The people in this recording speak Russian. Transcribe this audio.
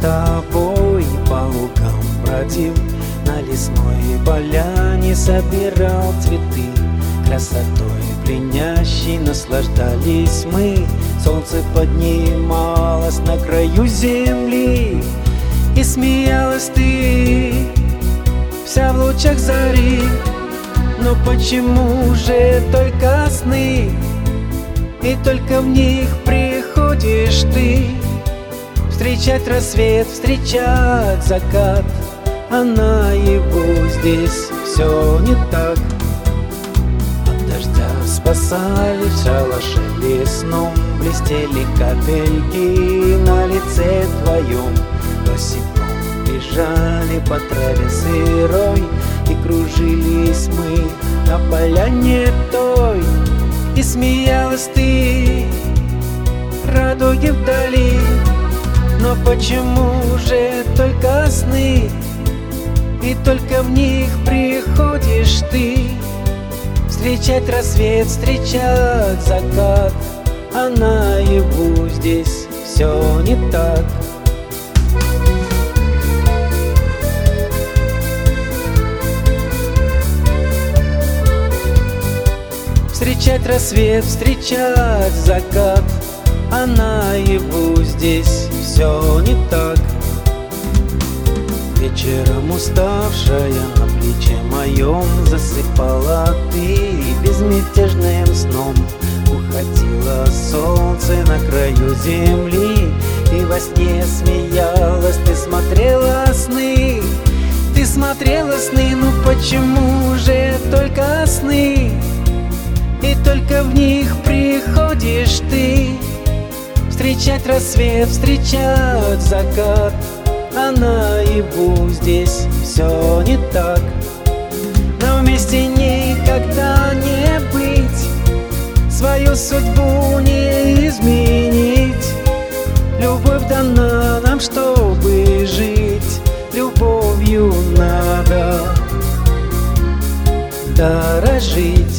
тобой по лугам бродил, на лесной поляне собирал цветы. Красотой пленящей наслаждались мы. Солнце поднималось на краю земли, и смеялась ты, вся в лучах зари. Но почему же только сны, и только в них приходишь ты? Встречать рассвет, встречать закат, а наяву здесь все не так. От дождя спасали в шалаше лесном, блестели капельки на лице твоем. Босиком бежали по траве сырой, и кружились мы на поляне той. И смеялась ты, радуги вдали. Но почему же только сны, и только в них приходишь ты? Встречать рассвет, встречать закат, а наяву здесь все не так. Встречать рассвет, встречать закат, а наяву здесь все не так. Вечером уставшая на плече моем засыпала ты безмятежным сном. Уходило солнце на краю земли, и во сне смеялась, ты смотрела сны. Ты смотрела сны, ну почему же только сны, и только в них приходишь ты? Встречать рассвет, встречать закат, а наяву здесь все не так. Но вместе никогда не быть, свою судьбу не изменить. Любовь дана нам, чтобы жить, любовью надо дорожить.